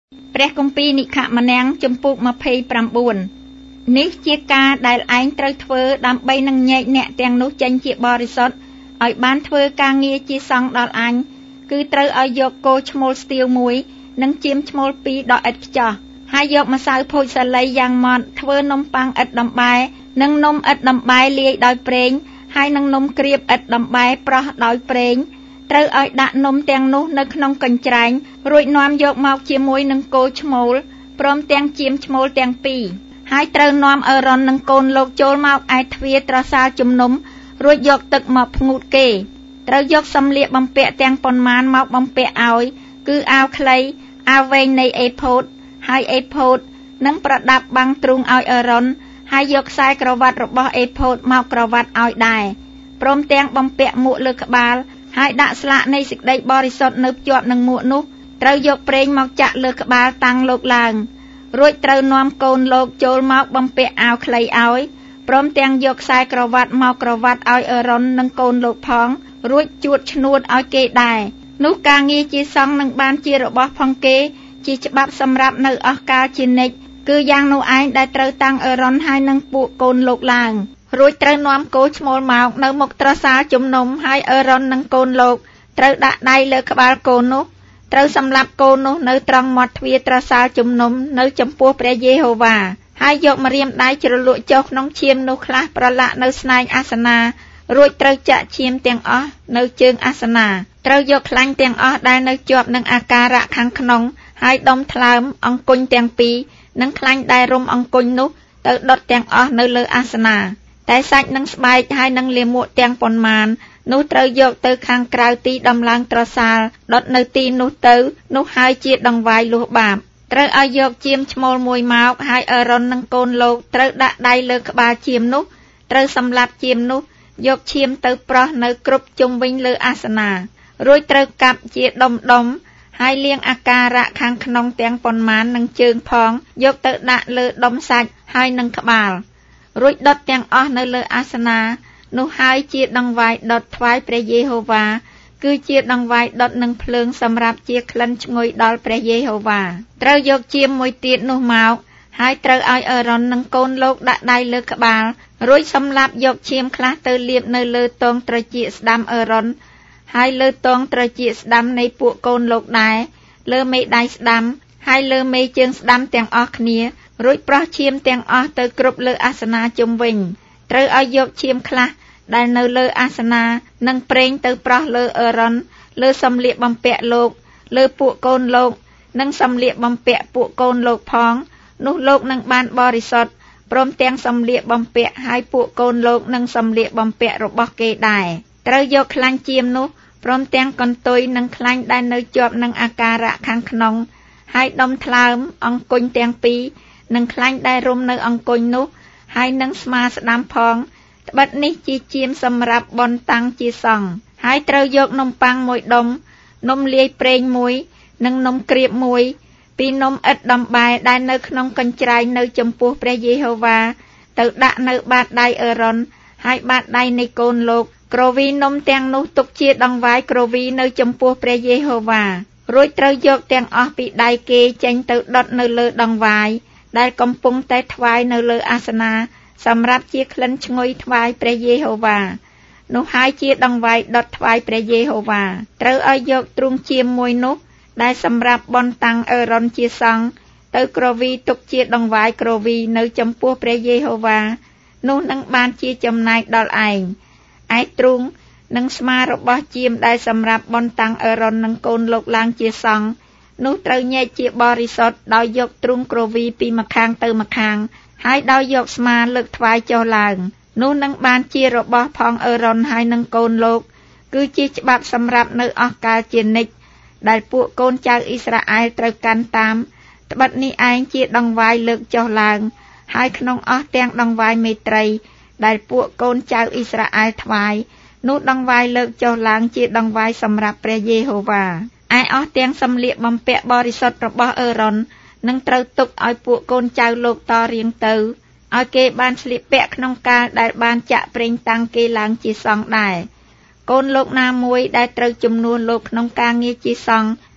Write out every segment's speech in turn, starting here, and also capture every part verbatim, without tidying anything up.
ព្រះគម្ពីរនិខមណាំងជំពូកยี่สิบเก้าនេះជាការដែលឯងត្រូវធ្វើដើម្បីនឹងញែកអ្នកទាំងនោះចេញជាបរិសុទ្ធឲ្យបានធ្វើការងារជាសង្ឃដល់អញគឺត្រូវឲ្យយកគោឈ្មោលស្ទៀវមួយនិងជៀមឈ្មោលពីរដ៏ឥតខ្ចោះហើយយកម្សៅភោជសាលីយ៉ាងម៉ត់ធ្វើនំប៉័ងឥតដំបែនិងនំឥតដំបែលាយដោយប្រេងហើយនឹងនំក្រៀបឥតដំបែប្រោះដោយប្រេងត្រូវឲ្យដាក់នំទាំងនោះនៅក្នុងកញ្ច្រែងរួចនាំយកមកជាមួយនឹងគោឈ្មោលព្រមទាំងជៀមឈ្មោលទាំងពីរហើយត្រូវនាំអេរ៉ុននិងកូនលោកចូលមកឯទ្វារត្រសាលជំនុំរួចយកទឹកមកផ្ងូតគេត្រូវយកសម្លៀកបំពាក់ទាំងប៉ុន្មានមកបំពាក់ឲ្យគឺអាវខ្លីអាវវែងនៃអេផូតហើយអេផូតនឹងប្រដាប់បាំងទ្រូងឲ្យអេរ៉ុនហើយយកខ្សែក្រវ៉ាត់របស់អេផូតមកក្រវ៉ាត់ឲ្យដែរព្រមទាំងបំពាក់មួកលើក្បាលហើយដាក់ស្លាកនៃសេចក្តីបរិសុទ្ធនៅភ្ជាប់នឹងមួកនោះត្រូវយកប្រេងមកចាក់លើក្បាលតាំងលោកឡើងរួចត្រូវនាំកូនលោកចូលមកបំពាក់អាវខ្លីឲ្យព្រមទាំងយកខ្សែក្រវ៉ាត់មកក្រវ៉ាត់ឲ្យអេរ៉ុននិងកូនលោកផងរួចជួតឈ្នួតឲ្យគេដែរនោះការងារជាសង្ឃនឹងបានជារបស់ផងគេជាច្បាប់សម្រាប់នៅអស់កាលជានិច្ចគឺយ៉ាងនោះឯងដែលត្រូវតាំងអេរ៉ុនហើយនឹងពួកកូនលោកឡើងរួចត្រូវនាំគោឈ្មោលមកនៅមុខត្រសាលជំនុំហើយអេរ៉ុននិងកូនលោកត្រូវដាក់ដៃលើក្បាលកូននោះត្រូវសម្លាប់កូននោះនៅត្រង់មាត់ទ្វារត្រសាលជំនុំនៅចំពោះព្រះយេហូវ៉ាហើយយកម្រាមដៃជ្រលក់ចុះក្នុងឈាមនោះខ្លះប្រឡាក់នៅស្នែងអាសនារួចត្រូវចាក់ឈាមទាំងអស់នៅជើងអាសនាត្រូវយកខ្លាញ់ទាំងអស់ដែលនៅជាប់នឹងអាការៈខាងក្នុងហើយដុំថ្លើមអង្គញ់ទាំងពីរនិងខ្លាញ់ដែលរុំអង្គញ់នោះទៅដុតទាំងអស់នៅលើអាសនាតែសាច់និងស្បែកហើយនឹងលាមកទាំងប៉ុន្មាននោះត្រូវយកទៅខាងក្រៅទីដំឡើងត្រសាលដុតនៅទីនោះទៅនោះហើយជាដង្វាយលួសបាបត្រូវឲ្យយកជៀមឈ្មោលមួយមកហើយអេរ៉ុននិងកូនលោកត្រូវដាក់ដៃលើក្បាលជៀមនោះត្រូវសម្លាប់ជៀមនោះយកឈាមទៅប្រោះនៅគ្រប់ជុំវិញលើអាសនារួចត្រូវកាប់ជាដុំដុំហើយលាងអាការៈខាងក្នុងទាំងប៉ុន្មាននឹងជើងផងយកទៅដាក់លើដុំសាច់ហើយនឹងក្បាលរួចដុតទាំងអស់នៅលើអាសនានោះហើយជាដង្វាយដុតថ្វាយព្រះយេហូវ៉ាគឺជាដង្វាយដុតនឹងភ្លើងសម្រាប់ជាក្លិនឈ្ងុយដល់ព្រះយេហូវ៉ាត្រូវយកជៀមមួយទៀតនោះមកហើយត្រូវឲ្យអេរ៉ុននិងកូនលោកដាក់ដៃលើក្បាលរួចសម្លាប់យកឈាមខ្លះទៅលាបនៅលើទងត្រចៀកស្ដាំអេរ៉ុនហើយលើទងត្រចៀកស្ដាំនៃពួកកូនលោកដែរលើមេដៃស្ដាំហើយលើមេជើងស្ដាំទាំងអស់គ្នារួចប្រោះឈាមទាំងអស់ទៅគ្រប់លើអាសនាជុំវិញត្រូវឲ្យយកឈាមខ្លះដែលនៅលើអាសនានិងប្រេងទៅប្រោះលើអេរ៉ុនលើសម្លៀកបំពាក់លោកលើពួកកូនលោកនិងសម្លៀកបំពាក់ពួកកូនលោកផងនោះលោកនឹងបានបរិសុទ្ធព្រមទាំងសម្លៀកបំពាក់ហើយពួកកូនលោកនឹងសម្លៀកបំពាក់របស់គេដែរត្រូវយកខ្លាញ់ជៀមនោះព្រមទាំងកន្ទុយនិងខ្លាញ់ដែលនៅជាប់នឹងអាការៈខាងក្នុងហើយដុំថ្លើមអង្គញ់ទាំងពីរនិងខ្លាញ់ដែលរុំនៅអង្គញ់នោះហើយនឹងស្មាស្ដាំផងត្បិតនេះជាជៀមសម្រាប់បន់តាំងជាសង្ឃហើយត្រូវយកនំប៉័ងមួយដុំនំលាយប្រេងមួយនិងនំក្រៀបមួយពីនំឥតដំបែដែលនៅក្នុងកញ្ច្រែងនៅចំពោះព្រះយេហូវ៉ាទៅដាក់នៅបាតដៃអេរ៉ុនហើយបាតដៃនៃកូនលោកក្រវីនំទាំងនោះទុកជាដង្វាយក្រវីនៅចំពោះព្រះយេហូវ៉ារួចត្រូវយកទាំងអស់ពីដៃគេចេញទៅដុតនៅលើដង្វាយដែលកំពុងតែថ្វាយនៅលើអាសនាសម្រាប់ជាក្លិនឈ្ងុយថ្វាយព្រះយេហូវ៉ានោះហើយជាដង្វាយដុតថ្វាយព្រះយេហូវ៉ាត្រូវឲ្យយកទ្រូងជៀមមួយនោះដែលសម្រាប់បន់តាំងអេរ៉ុនជាសង្ឃទៅក្រវីទុកជាដង្វាយក្រវីនៅចំពោះព្រះយេហូវ៉ានោះនឹងបានជាចំណែកដល់ឯងឯទ្រូងនិងស្មារបស់ជៀមដែលសម្រាប់បន់តាំងអេរ៉ុននិងកូនលោកឡើងជាសង្ឃនោះត្រូវញែកជាបរិសុទ្ធដោយយកទ្រូងក្រវីពីម្ខាងទៅម្ខាងហើយដោយយកស្មាលើកថ្វាយចុះឡើងនោះនឹងបានជារបស់ផងអេរ៉ុនហើយនឹងកូនលោកគឺជាច្បាប់សម្រាប់នៅអស់កាលជានិច្ចដែលពួកកូនចៅអ៊ីស្រាអែលត្រូវកាន់តាមត្បិតនេះឯងជាដង្វាយលើកចុះឡើងហើយក្នុងអស់ទាំងដង្វាយមេត្រីដែលពួកកូនចៅអ៊ីស្រាអែលថ្វាយនោះដង្វាយលើកចុះឡើងជាដង្វាយសម្រាប់ព្រះយេហូវ៉ាឯអស់ទាំងសម្លៀកបំពាក់បរិសុទ្ធរបស់អេរ៉ុននឹងត្រូវទុកឲ្យពួកកូនចៅលោកតរៀងទៅឲ្យគេបានស្លៀកពាក់ក្នុងកាលដែលបានចាក់ប្រេងតាំងគេឡើងជាសង្ឃដែរកូនលោកណាមួយដែលត្រូវជំនួសលោកក្នុងការងារជាសង្ឃ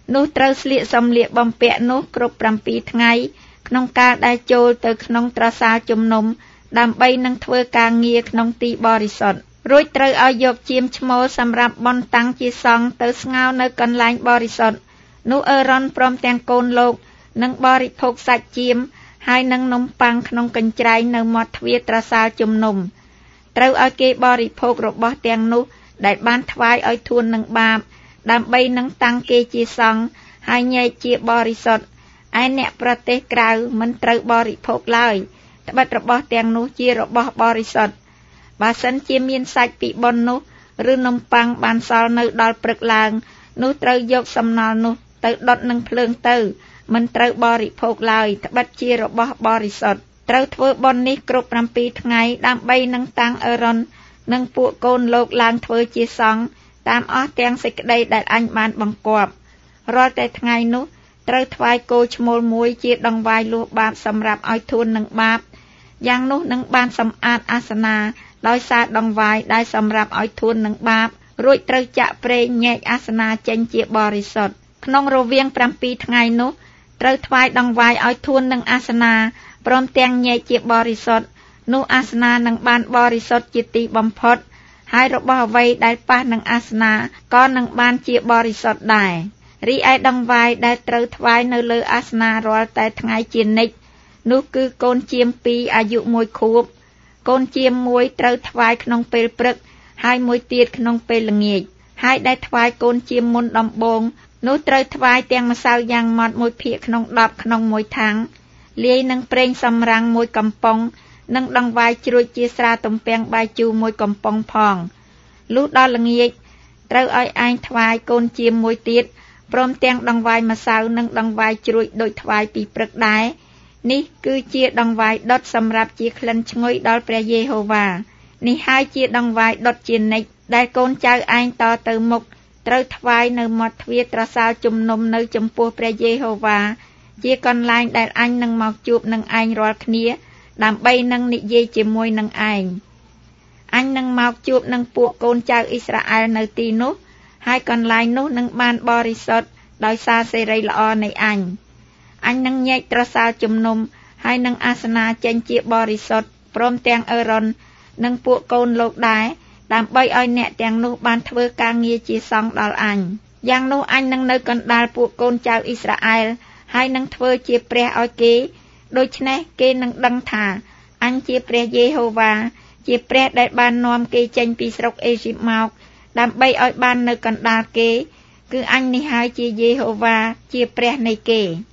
នោះត្រូវស្លៀកសំលៀកបំពាក់នោះគ្រប់ប្រាំពីរថ្ងៃក្នុងការដែលចូលទៅក្នុងត្រសាលជំនុំដើម្បីនឹងធ្វើការងារក្នុងទីបរិសុទ្ធរួចត្រូវឲ្យយកជាមឈ្មោលសម្រាប់បន់តាំងជាសង្ឃទៅស្ងោរនៅកន្លែងបរិសុទ្ធនោះអេរ៉ុនព្រមទាំងកូនលោកនឹងបរិភោគសាច់ជាមហើយនឹងនំប៉័ងក្នុងកញ្ច្រែងនៅមាត់ទ្វារត្រសាលជំនុំត្រូវឲ្យគេបរិភោគរបស់ទាំងនោះដែលបានថ្វាយឲ្យធួននឹងបាបដើម្បីនឹងតាំងគេជាសង្ឃហើយញែកជាបរិសុទ្ធឯអ្នកប្រទេសក្រៅមិនត្រូវបរិភោគឡើយត្បិតរបស់ទាំងនោះជារបស់បរិសុទ្ធបើសិនជាមានសាច់ពីបុណ្យនោះឬនំប៉័ងបានសល់នៅដល់ព្រឹកឡើងនោះត្រូវយកសំណល់នោះទៅដុតនឹងភ្លើងទៅមិនត្រូវបរិភោគឡើយត្បិតជារបស់បរិសុទ្ធត្រូវធ្វើបុណ្យនេះគ្រប់ប្រាំពីរថ្ងៃដើម្បីនឹងតាំងអេរ៉ុននិងពួកកូនលោកឡើងធ្វើជាសង្ឃតាមអស់ទាំងសេចក្តីដែលអញបានបង្គាប់រាល់តែថ្ងៃនោះត្រូវថ្វាយគោឈ្មោលមួយជាដង្វាយលួសបាបសម្រាប់ឲ្យធួននឹងបាបយ៉ាងនោះនឹងបានសម្អាតអាសនាដោយសារដង្វាយដែលសម្រាប់ឲ្យធួននឹងបាបរួចត្រូវចាក់ប្រេងញែកអាសនាចេញជាបរិសុទ្ធក្នុងរវាងប្រាំពីរថ្ងៃនោះត្រូវថ្វាយដង្វាយឲ្យធួននឹងអាសនាព្រមទាំងញែកជាបរិសុទ្ធនោះអាសនានឹងបានបរិសុទ្ធជាទីបំផុតហើយរបស់អ្វីដែលប៉ះនឹងអាសនាក៏នឹងបានជាបរិសុទ្ធដែររីឯដង្វាយដែលត្រូវថ្វាយនៅលើអាសនារាល់តែថ្ងៃជានិច្ចនោះគឺកូនជាមពីរអាយុមួយខួបកូនជាមមួយត្រូវថ្វាយក្នុងពេលព្រឹកហើយមួយទៀតក្នុងពេលល្ងាចហើយដែលថ្វាយកូនជាមមុនដំបូងនោះត្រូវថ្វាយទាំងម្សៅយ៉ាងម៉ត់មួយភាគក្នុងដប់ក្នុងមួយថាំងលាយនឹងប្រេងសម្រាំងមួយកំប៉ុងនិងដង្វាយជ្រួចជាស្រាទំពាំងបាយជូរមួយកំប៉ុងផងលុះដល់ល្ងាចត្រូវឲ្យឯងថ្វាយកូនជាមមួយទៀតព្រមទាំងដង្វាយម្សៅនិងដង្វាយជ្រួចដូចថ្វាយពីព្រឹកដែរនេះគឺជាដង្វាយដុតសម្រាប់ជាក្លិនឈ្ងុយដល់ព្រះយេហូវ៉ានេះហើយជាដង្វាយដុតជានិច្ចដែលកូនចៅឯងតទៅមុខត្រូវថ្វាយនៅមាត់ទ្វារត្រសាលជំនុំនៅចំពោះព្រះយេហូវ៉ាជាកន្លែងដែលអញនឹងមកជួបនឹងឯងរាល់គ្នាដើម្បីនឹងនិយាយជាមួយនឹងឯងអញនឹងមកជួបនឹងពួកកូនចៅអ៊ីស្រាអែលនៅទីនោះហើយកន្លែងនោះនឹងបានបរិសុទ្ធដោយសារសេរីល្អនៃអញអញនឹងញែកត្រសាលជំនុំហើយនឹងអាសនាចេញជាបរិសុទ្ធព្រមទាំងអេរ៉ុននិងពួកកូនលោកដែរដើម្បីឲ្យអ្នកទាំងនោះបានធ្វើការងារជាសង្ឃដល់អញយ៉ាងនោះអញនឹងនៅកណ្ដាលពួកកូនចៅអ៊ីស្រាអែលហើយនឹងធ្វើជាព្រះឲ្យគេដូច្នេះគេនឹងដឹងថាអញជាព្រះយេហូវ៉ាជាព្រះដែលបាននាំគេចេញពីស្រុកអេស៊ីបមកដើម្បីឲ្យបាននៅកណ្ដាលគេគឺអញនេះហើយជាយេហូវ៉ាជាព្រះនៃគេ